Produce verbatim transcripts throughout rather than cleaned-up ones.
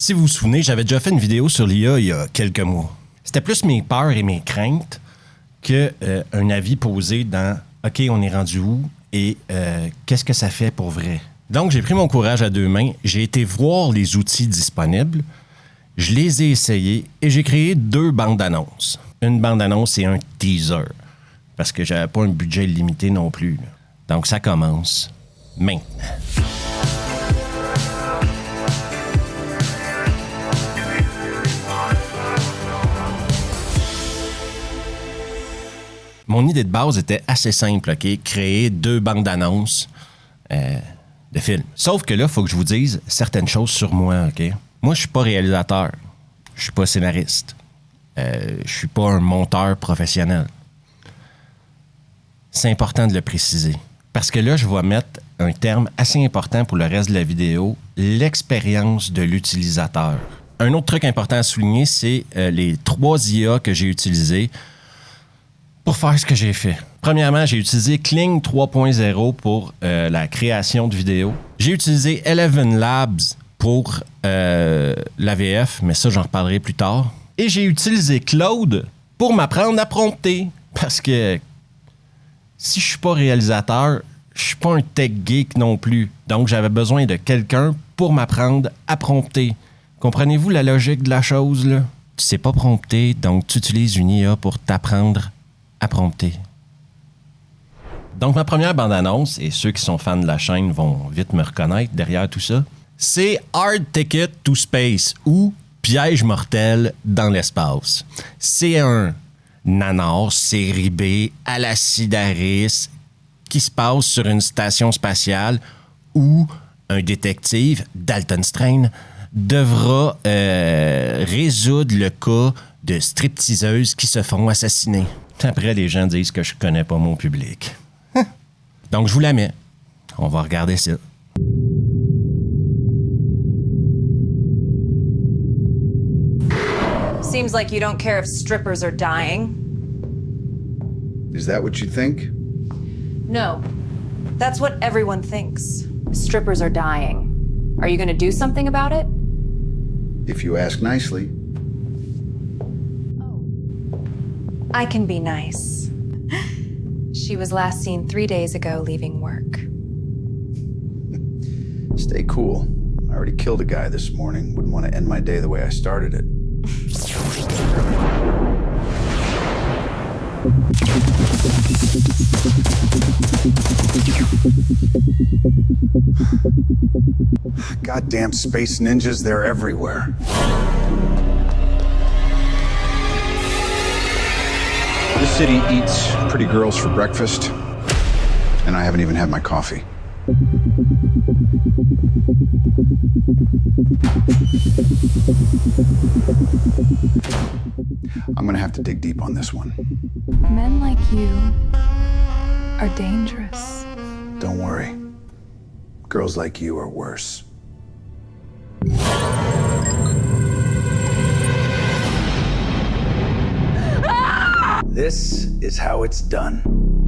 Si vous vous souvenez, j'avais déjà fait une vidéo sur l'I A il y a quelques mois. C'était plus mes peurs et mes craintes qu'un euh, avis posé dans « OK, on est rendu où et euh, qu'est-ce que ça fait pour vrai? » Donc, j'ai pris mon courage à deux mains, j'ai été voir les outils disponibles, je les ai essayés et j'ai créé deux bandes-annonces. Une bande-annonce et un teaser, parce que j'avais pas un budget limité non plus. Là. Donc, ça commence maintenant. Mon idée de base était assez simple, OK? Créer deux bandes d'annonces euh, de films. Sauf que là, il faut que je vous dise certaines choses sur moi, OK? Moi, je suis pas réalisateur. Je suis pas scénariste. Euh, je suis pas un monteur professionnel. C'est important de le préciser. Parce que là, je vais mettre un terme assez important pour le reste de la vidéo, l'expérience de l'utilisateur. Un autre truc important à souligner, c'est euh, les trois I A que j'ai utilisés pour faire ce que j'ai fait. Premièrement, j'ai utilisé Kling trois point zéro pour euh, la création de vidéos. J'ai utilisé Eleven Labs pour euh, l'A V F, mais ça, j'en reparlerai plus tard. Et j'ai utilisé Claude pour m'apprendre à prompter. Parce que si je suis pas réalisateur, je suis pas un tech geek non plus. Donc, j'avais besoin de quelqu'un pour m'apprendre à prompter. Comprenez-vous la logique de la chose, là? Tu sais pas prompter, donc tu utilises une I A pour t'apprendre à prompter. Donc, ma première bande-annonce, et ceux qui sont fans de la chaîne vont vite me reconnaître derrière tout ça, c'est Hard Ticket to Space ou Piège mortel dans l'espace. C'est un nanar série B à la Sidaris qui se passe sur une station spatiale où un détective, Dalton Strain, devra euh, résoudre le cas de stripteaseuses qui se font assassiner. Après, les gens disent que je connais pas mon public. Donc, je vous la mets. On va regarder ça. Seems like you don't care if strippers are dying. Is that what you think? No. That's what everyone thinks. Strippers are dying. Are you gonna do something about it? If you ask nicely. I can be nice. She was last seen three days ago leaving work. Stay cool. I already killed a guy this morning. Wouldn't want to end my day the way I started it. Goddamn space ninjas, they're everywhere. This city eats pretty girls for breakfast, and I haven't even had my coffee. I'm gonna have to dig deep on this one. Men like you are dangerous. Don't worry. Girls like you are worse. This is how it's done.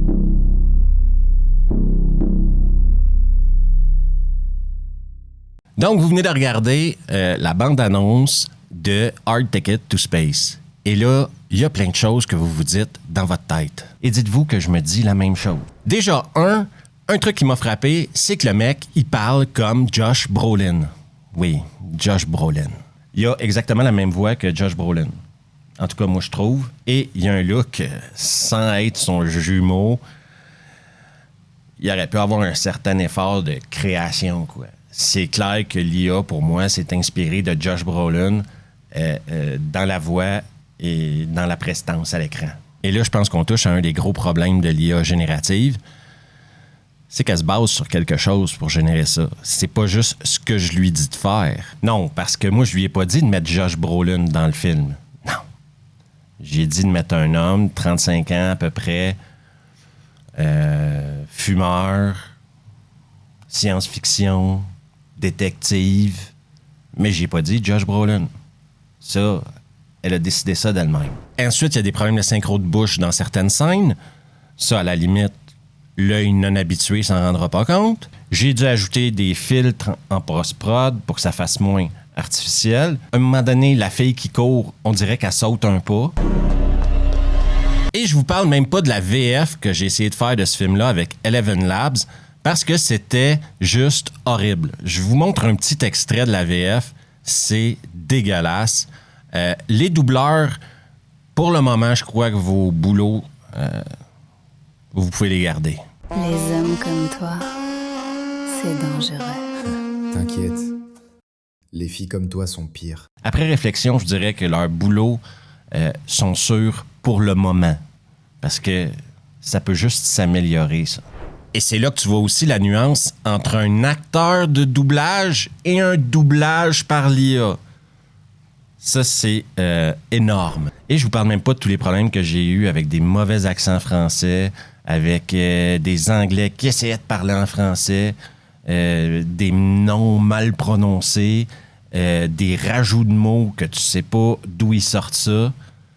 Donc, vous venez de regarder euh, la bande-annonce de Hard Ticket to Space. Et là, il y a plein de choses que vous vous dites dans votre tête. Et dites-vous que je me dis la même chose. Déjà, un, un truc qui m'a frappé, c'est que le mec, il parle comme Josh Brolin. Oui, Josh Brolin. Il a exactement la même voix que Josh Brolin. En tout cas, moi, je trouve. Et il y a un look, sans être son jumeau, il aurait pu avoir un certain effort de création, quoi. C'est clair que l'I A, pour moi, s'est inspiré de Josh Brolin euh, euh, dans la voix et dans la prestance à l'écran. Et là, je pense qu'on touche à un des gros problèmes de l'I A générative, c'est qu'elle se base sur quelque chose pour générer ça. C'est pas juste ce que je lui dis de faire. Non, parce que moi, je lui ai pas dit de mettre Josh Brolin dans le film. Non. J'ai dit de mettre un homme, trente-cinq ans à peu près, euh, fumeur, science-fiction, détective, mais j'ai pas dit Josh Brolin. Ça, elle a décidé ça d'elle-même. Ensuite, il y a des problèmes de synchro de bouche dans certaines scènes. Ça, à la limite, l'œil non habitué s'en rendra pas compte. J'ai dû ajouter des filtres en post-prod pour que ça fasse moins artificielle. À un moment donné, la fille qui court, on dirait qu'elle saute un pas. Et je vous parle même pas de la V F que j'ai essayé de faire de ce film-là avec Eleven Labs, parce que c'était juste horrible. Je vous montre un petit extrait de la V F. C'est dégueulasse. Euh, les doubleurs, pour le moment, je crois que vos boulots, euh, vous pouvez les garder. Les hommes comme toi, c'est dangereux. T'inquiète. Les filles comme toi sont pires. Après réflexion, je dirais que leurs boulots euh, sont sûrs pour le moment. Parce que ça peut juste s'améliorer, ça. Et c'est là que tu vois aussi la nuance entre un acteur de doublage et un doublage par l'I A. Ça, c'est euh, énorme. Et je vous parle même pas de tous les problèmes que j'ai eus avec des mauvais accents français, avec euh, des Anglais qui essayaient de parler en français, euh, des noms mal prononcés, euh, des rajouts de mots que tu sais pas d'où ils sortent ça.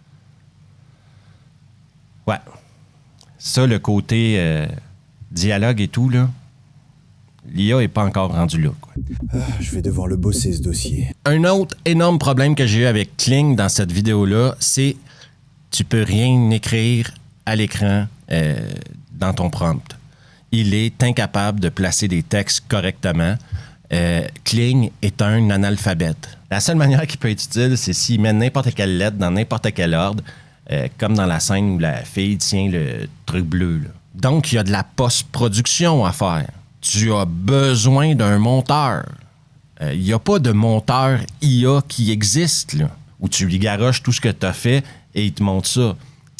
Ouais. Ça, le côté euh, dialogue et tout, là, l'I A n'est pas encore rendu là, quoi. Ah, je vais devoir le bosser, ce dossier. Un autre énorme problème que j'ai eu avec Kling dans cette vidéo-là, c'est tu peux rien écrire à l'écran euh, dans ton prompt. Il est incapable de placer des textes correctement. Euh, Kling est un analphabète. La seule manière qu'il peut être utile, c'est s'il met n'importe quelle lettre dans n'importe quel ordre, euh, comme dans la scène où la fille tient le truc bleu, là. Donc, il y a de la post-production à faire. Tu as besoin d'un monteur. Il euh, n'y a pas de monteur I A qui existe, là, où tu lui garoches tout ce que tu as fait et il te montre ça.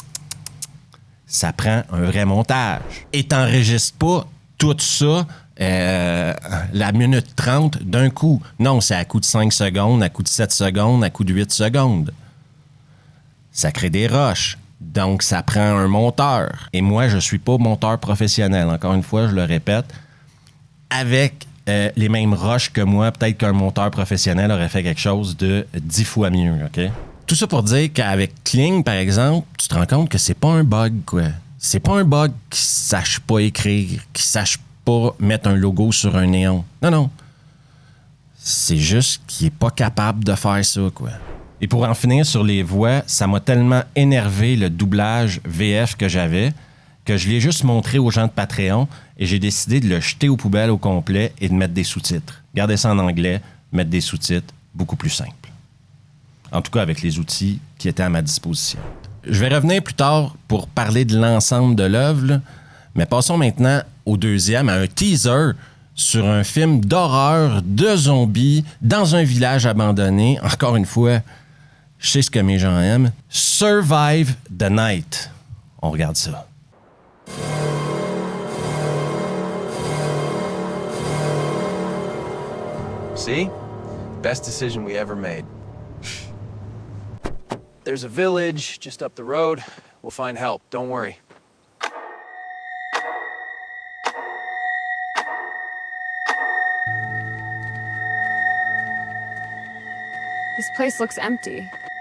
Ça prend un vrai montage. Et tu n'enregistres pas tout ça euh, la minute trente d'un coup. Non, c'est à coup de cinq secondes, à coup de sept secondes, à coup de huit secondes. Ça crée des rushs. Donc, ça prend un monteur. Et moi, je ne suis pas monteur professionnel. Encore une fois, je le répète. Avec euh, les mêmes rushs que moi, peut-être qu'un monteur professionnel aurait fait quelque chose de dix fois mieux, OK? Tout ça pour dire qu'avec Kling, par exemple, tu te rends compte que c'est pas un bug, quoi. C'est pas un bug qui sache pas écrire, qui sache pas mettre un logo sur un néon. Non, non. C'est juste qu'il est pas capable de faire ça, quoi. Et pour en finir sur les voix, ça m'a tellement énervé le doublage V F que j'avais que je l'ai juste montré aux gens de Patreon et j'ai décidé de le jeter aux poubelles au complet et de mettre des sous-titres. Garder ça en anglais, mettre des sous-titres, beaucoup plus simple. En tout cas, avec les outils qui étaient à ma disposition. Je vais revenir plus tard pour parler de l'ensemble de l'œuvre, mais passons maintenant au deuxième, à un teaser sur un film d'horreur de zombies dans un village abandonné. Encore une fois, je sais ce que mes gens aiment. Survive the Night. On regarde ça. See? Best decision we ever made. There's a village just up the road. We'll find help, don't worry. This place looks empty.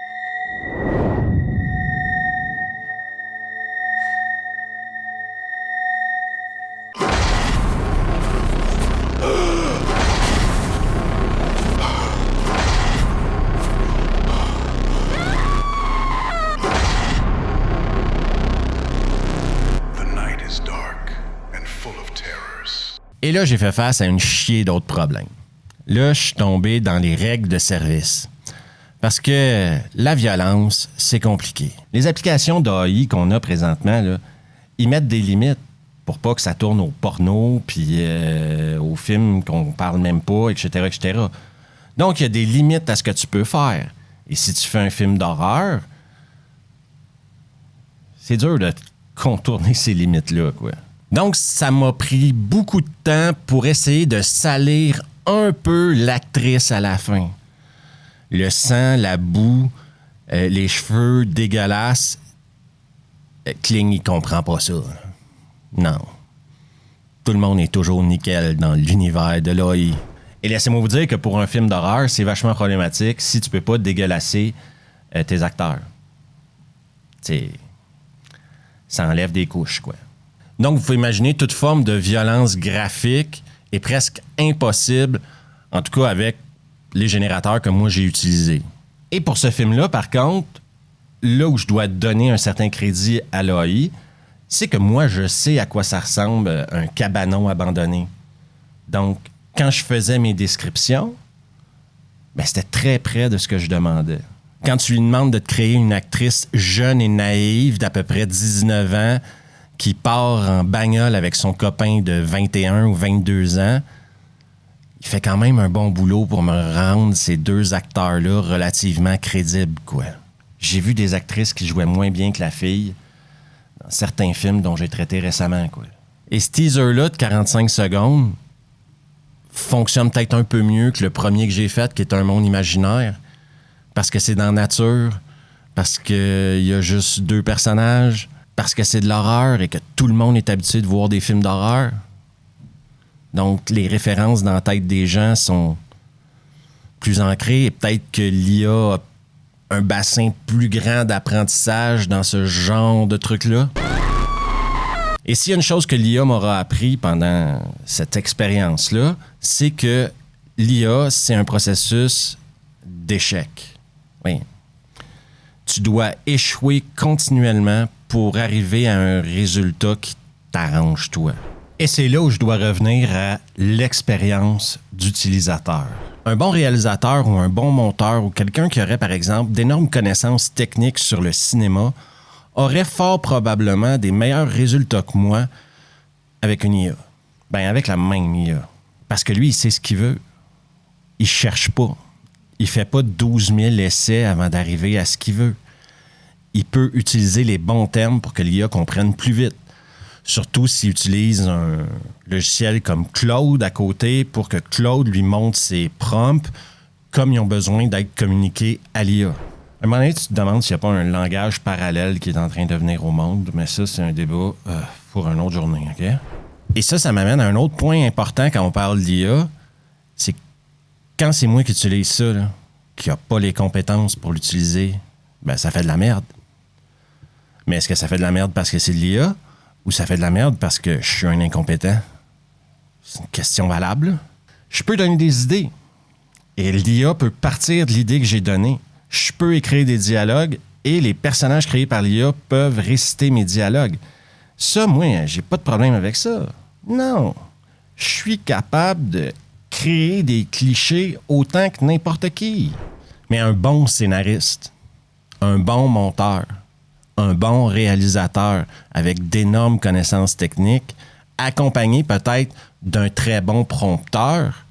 Et là, j'ai fait face à une chier d'autres problèmes. Là, je suis tombé dans les règles de service. Parce que la violence, c'est compliqué. Les applications d'A I qu'on a présentement, là, ils mettent des limites pour pas que ça tourne au porno puis euh, aux films qu'on parle même pas, et cetera, et cetera. Donc, il y a des limites à ce que tu peux faire. Et si tu fais un film d'horreur, c'est dur de contourner ces limites-là, quoi. Donc, ça m'a pris beaucoup de temps pour essayer de salir un peu l'actrice à la fin. Le sang, la boue, euh, les cheveux dégueulasses. Euh, Kling, il comprend pas ça. Non. Tout le monde est toujours nickel dans l'univers de l'A I. Et laissez-moi vous dire que pour un film d'horreur, c'est vachement problématique si tu peux pas dégueulasser euh, tes acteurs. T'sais, ça enlève des couches, quoi. Donc, vous pouvez imaginer toute forme de violence graphique est presque impossible, en tout cas avec les générateurs que moi j'ai utilisés. Et pour ce film-là, par contre, là où je dois donner un certain crédit à l'A I, c'est que moi, je sais à quoi ça ressemble un cabanon abandonné. Donc, quand je faisais mes descriptions, ben, c'était très près de ce que je demandais. Quand tu lui demandes de te créer une actrice jeune et naïve d'à peu près dix-neuf ans qui part en bagnole avec son copain de vingt et un ou vingt-deux ans, il fait quand même un bon boulot pour me rendre ces deux acteurs-là relativement crédibles, quoi. J'ai vu des actrices qui jouaient moins bien que la fille dans certains films dont j'ai traité récemment, quoi. Et ce teaser-là de quarante-cinq secondes fonctionne peut-être un peu mieux que le premier que j'ai fait, qui est Un monde imaginaire, parce que c'est dans la nature, parce qu'il y a juste deux personnages, parce que c'est de l'horreur et que tout le monde est habitué de voir des films d'horreur. Donc, les références dans la tête des gens sont plus ancrées et peut-être que l'I A a un bassin plus grand d'apprentissage dans ce genre de trucs-là. Et s'il y a une chose que l'I A m'aura appris pendant cette expérience-là, c'est que l'I A, c'est un processus d'échec. Oui. Tu dois échouer continuellement pour arriver à un résultat qui t'arrange, toi. Et c'est là où je dois revenir à l'expérience d'utilisateur. Un bon réalisateur ou un bon monteur ou quelqu'un qui aurait, par exemple, d'énormes connaissances techniques sur le cinéma aurait fort probablement des meilleurs résultats que moi avec une I A. Ben, avec la même I A. Parce que lui, il sait ce qu'il veut. Il cherche pas. Il fait pas douze mille essais avant d'arriver à ce qu'il veut. Il peut utiliser les bons termes pour que l'I A comprenne plus vite. Surtout s'il utilise un logiciel comme Claude à côté pour que Claude lui montre ses prompts comme ils ont besoin d'être communiqués à l'I A. À un moment donné, tu te demandes s'il n'y a pas un langage parallèle qui est en train de venir au monde, mais ça, c'est un débat euh, pour une autre journée, OK? Et ça, ça m'amène à un autre point important quand on parle d'I A, c'est que quand c'est moi qui utilise ça, là, qui n'a pas les compétences pour l'utiliser, ben ça fait de la merde. Mais est-ce que ça fait de la merde parce que c'est de l'I A ou ça fait de la merde parce que je suis un incompétent? C'est une question valable. Je peux donner des idées. Et l'I A peut partir de l'idée que j'ai donnée. Je peux écrire des dialogues et les personnages créés par l'I A peuvent réciter mes dialogues. Ça, moi, j'ai pas de problème avec ça. Non. Je suis capable de créer des clichés autant que n'importe qui. Mais un bon scénariste, un bon monteur, un bon réalisateur avec d'énormes connaissances techniques, accompagné peut-être d'un très bon prompteur,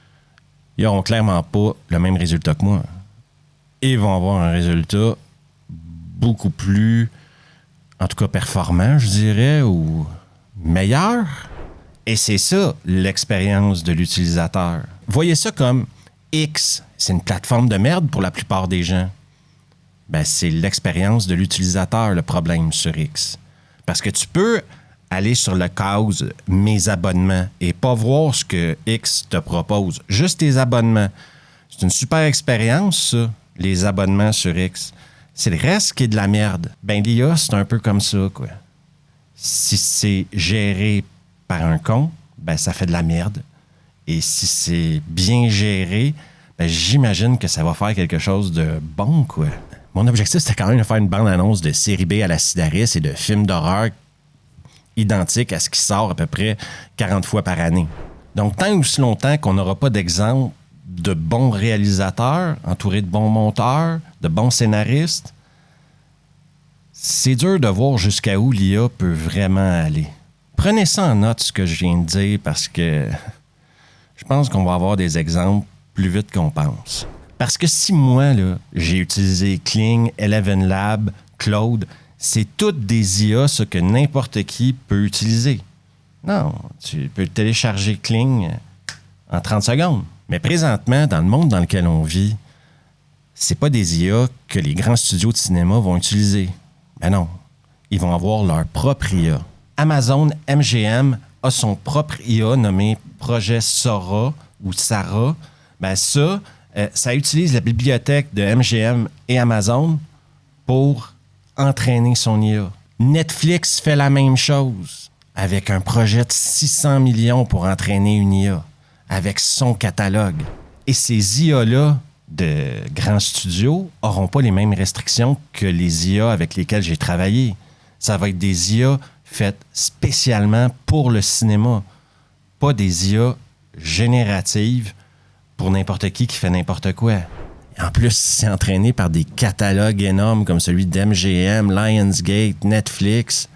ils n'auront clairement pas le même résultat que moi. Ils vont avoir un résultat beaucoup plus, en tout cas performant, je dirais, ou meilleur. Et c'est ça, l'expérience de l'utilisateur. Voyez ça comme X, c'est une plateforme de merde pour la plupart des gens. Ben, c'est l'expérience de l'utilisateur, le problème sur X. Parce que tu peux aller sur le cause « Mes abonnements » et pas voir ce que X te propose. Juste tes abonnements. C'est une super expérience, ça, les abonnements sur X. C'est le reste qui est de la merde. Ben, l'I A, c'est un peu comme ça, quoi. Si c'est géré par un con, ben, ça fait de la merde. Et si c'est bien géré, ben, j'imagine que ça va faire quelque chose de bon, quoi. Mon objectif, c'était quand même de faire une bande-annonce de série B à la Sidaris et de films d'horreur identiques à ce qui sort à peu près quarante fois par année. Donc, tant ou si longtemps qu'on n'aura pas d'exemple de bons réalisateurs, entourés de bons monteurs, de bons scénaristes, c'est dur de voir jusqu'à où l'I A peut vraiment aller. Prenez ça en note, ce que je viens de dire, parce que je pense qu'on va avoir des exemples plus vite qu'on pense. Parce que si moi, là, j'ai utilisé Kling, Eleven Lab, Claude, c'est toutes des I A, ce que n'importe qui peut utiliser. Non, tu peux télécharger Kling en trente secondes. Mais présentement, dans le monde dans lequel on vit, c'est pas des I A que les grands studios de cinéma vont utiliser. Ben non, ils vont avoir leur propre I A. Amazon M G M a son propre I A nommé Projet Sora ou Sarah. Ben ça... Euh, ça utilise la bibliothèque de M G M et Amazon pour entraîner son I A. Netflix fait la même chose avec un projet de six cents millions pour entraîner une I A, avec son catalogue. Et ces I A-là de grands studios n'auront pas les mêmes restrictions que les I A avec lesquelles j'ai travaillé. Ça va être des I A faites spécialement pour le cinéma, pas des I A génératives pour n'importe qui qui fait n'importe quoi. En plus, c'est entraîné par des catalogues énormes comme celui d'M G M, Lionsgate, Netflix.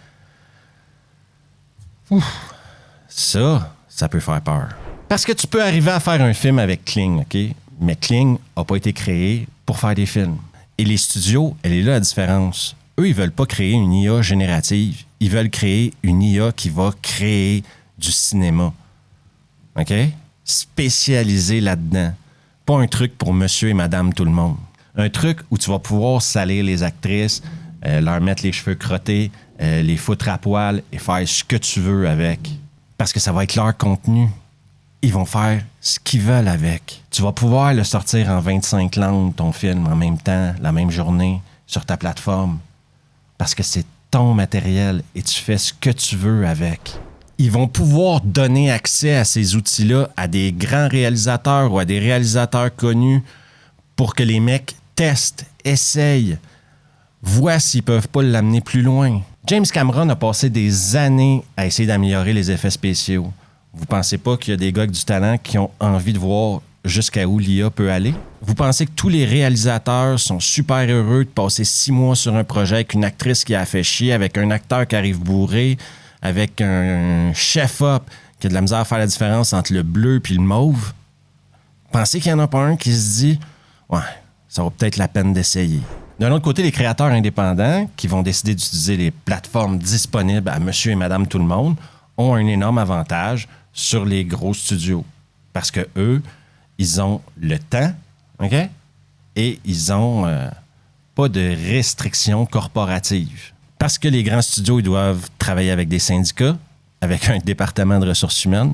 Ouf, ça, ça peut faire peur. Parce que tu peux arriver à faire un film avec Kling, OK? Mais Kling n'a pas été créé pour faire des films. Et les studios, elle est là la différence. Eux, ils veulent pas créer une I A générative. Ils veulent créer une I A qui va créer du cinéma. OK? Spécialisé là-dedans. Pas un truc pour monsieur et madame tout le monde. Un truc où tu vas pouvoir salir les actrices, euh, leur mettre les cheveux crottés, euh, les foutre à poil et faire ce que tu veux avec. Parce que ça va être leur contenu. Ils vont faire ce qu'ils veulent avec. Tu vas pouvoir le sortir en vingt-cinq langues, ton film, en même temps, la même journée, sur ta plateforme. Parce que c'est ton matériel et tu fais ce que tu veux avec. Ils vont pouvoir donner accès à ces outils-là à des grands réalisateurs ou à des réalisateurs connus pour que les mecs testent, essayent, voient s'ils peuvent pas l'amener plus loin. James Cameron a passé des années à essayer d'améliorer les effets spéciaux. Vous pensez pas qu'il y a des gars avec du talent qui ont envie de voir jusqu'à où l'I A peut aller? Vous pensez que tous les réalisateurs sont super heureux de passer six mois sur un projet avec une actrice qui a fait chier, avec un acteur qui arrive bourré, avec un chef-op qui a de la misère à faire la différence entre le bleu et le mauve? Pensez qu'il n'y en a pas un qui se dit « Ouais, ça vaut peut-être la peine d'essayer ». D'un autre côté, les créateurs indépendants qui vont décider d'utiliser les plateformes disponibles à monsieur et madame tout le monde ont un énorme avantage sur les gros studios. Parce que eux, ils ont le temps, OK? Et ils ont euh, pas de restrictions corporatives. Parce que les grands studios, ils doivent travailler avec des syndicats, avec un département de ressources humaines.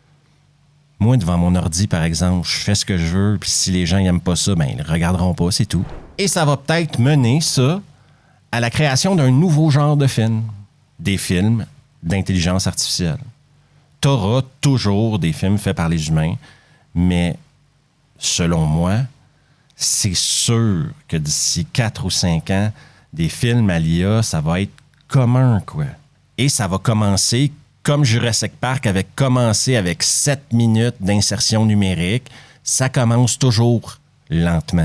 Moi, devant mon ordi, par exemple, je fais ce que je veux, puis si les gens n'aiment pas ça, ben ils ne regarderont pas, c'est tout. Et ça va peut-être mener, ça, à la création d'un nouveau genre de film. Des films d'intelligence artificielle. Tu auras toujours des films faits par les humains, mais selon moi, c'est sûr que d'ici quatre ou cinq ans, des films à l'I A, ça va être commun, quoi. Et ça va commencer, comme Jurassic Park avait commencé avec sept minutes d'insertion numérique, ça commence toujours lentement.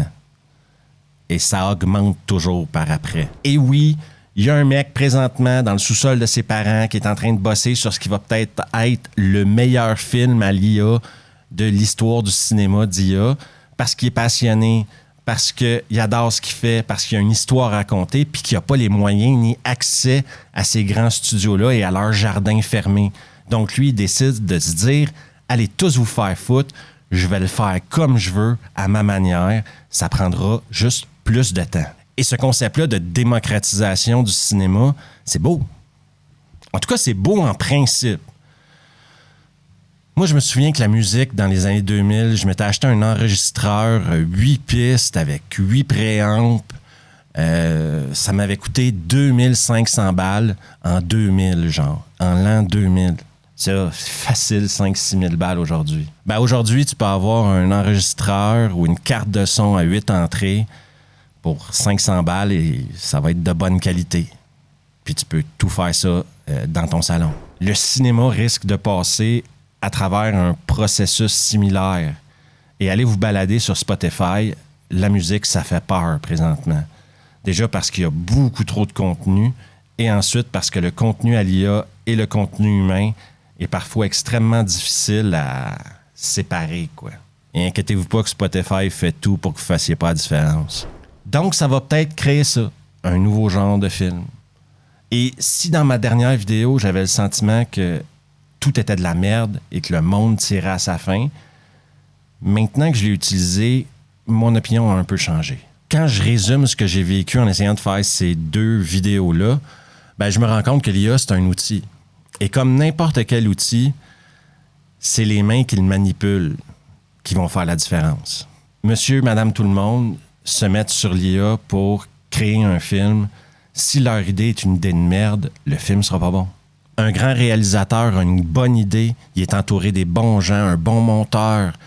Et ça augmente toujours par après. Et oui, il y a un mec présentement dans le sous-sol de ses parents qui est en train de bosser sur ce qui va peut-être être le meilleur film à l'I A de l'histoire du cinéma d'I A parce qu'il est passionné, parce qu'il adore ce qu'il fait, parce qu'il y a une histoire à raconter puis qu'il n'a pas les moyens ni accès à ces grands studios-là et à leur jardin fermé. Donc lui, il décide de se dire « Allez tous vous faire foutre, je vais le faire comme je veux, à ma manière. Ça prendra juste plus de temps. » Et ce concept-là de démocratisation du cinéma, c'est beau. En tout cas, c'est beau en principe. Moi, je me souviens que la musique, dans les années deux mille, je m'étais acheté un enregistreur, huit pistes avec huit préampes. Euh, ça m'avait coûté deux mille cinq cents balles en deux mille, genre, en l'an deux mille. C'est facile, cinq à six mille balles aujourd'hui. Ben, aujourd'hui, tu peux avoir un enregistreur ou une carte de son à huit entrées pour cinq cents balles et ça va être de bonne qualité. Puis tu peux tout faire ça euh, dans ton salon. Le cinéma risque de passer à travers un processus similaire. Et allez vous balader sur Spotify, la musique, ça fait peur présentement. Déjà parce qu'il y a beaucoup trop de contenu et ensuite parce que le contenu à l'I A et le contenu humain est parfois extrêmement difficile à séparer, quoi. Et inquiétez-vous pas que Spotify fait tout pour que vous ne fassiez pas la différence. Donc, ça va peut-être créer ça, un nouveau genre de film. Et si dans ma dernière vidéo, j'avais le sentiment que tout était de la merde et que le monde tirait à sa fin, maintenant que je l'ai utilisé, mon opinion a un peu changé. Quand je résume ce que j'ai vécu en essayant de faire ces deux vidéos-là, ben, je me rends compte que l'I A, c'est un outil. Et comme n'importe quel outil, c'est les mains qui le manipulent qui vont faire la différence. Monsieur, madame, tout le monde se mettent sur l'I A pour créer un film. Si leur idée est une idée de merde, le film sera pas bon. Un grand réalisateur a une bonne idée, il est entouré des bons gens, un bon monteur,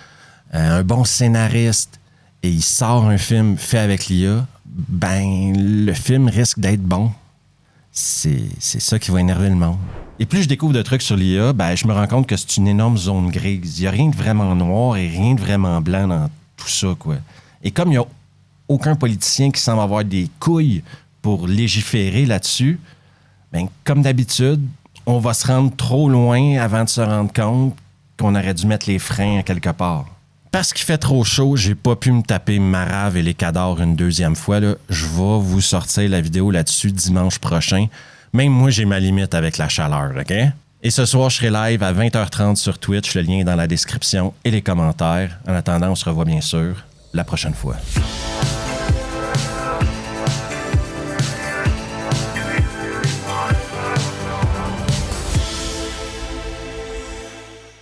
euh, un bon scénariste, et il sort un film fait avec l'I A, ben, le film risque d'être bon. C'est, c'est ça qui va énerver le monde. Et plus je découvre de trucs sur l'I A, ben, je me rends compte que c'est une énorme zone grise. Il n'y a rien de vraiment noir et rien de vraiment blanc dans tout ça, quoi. Et comme il n'y a aucun politicien qui semble avoir des couilles pour légiférer là-dessus, ben, comme d'habitude, on va se rendre trop loin avant de se rendre compte qu'on aurait dû mettre les freins à quelque part. Parce qu'il fait trop chaud, j'ai pas pu me taper Marave et les cadavres une deuxième fois. Là. Je vais vous sortir la vidéo là-dessus dimanche prochain. Même moi, j'ai ma limite avec la chaleur, OK? Et ce soir, je serai live à vingt heures trente sur Twitch. Le lien est dans la description et les commentaires. En attendant, on se revoit bien sûr la prochaine fois.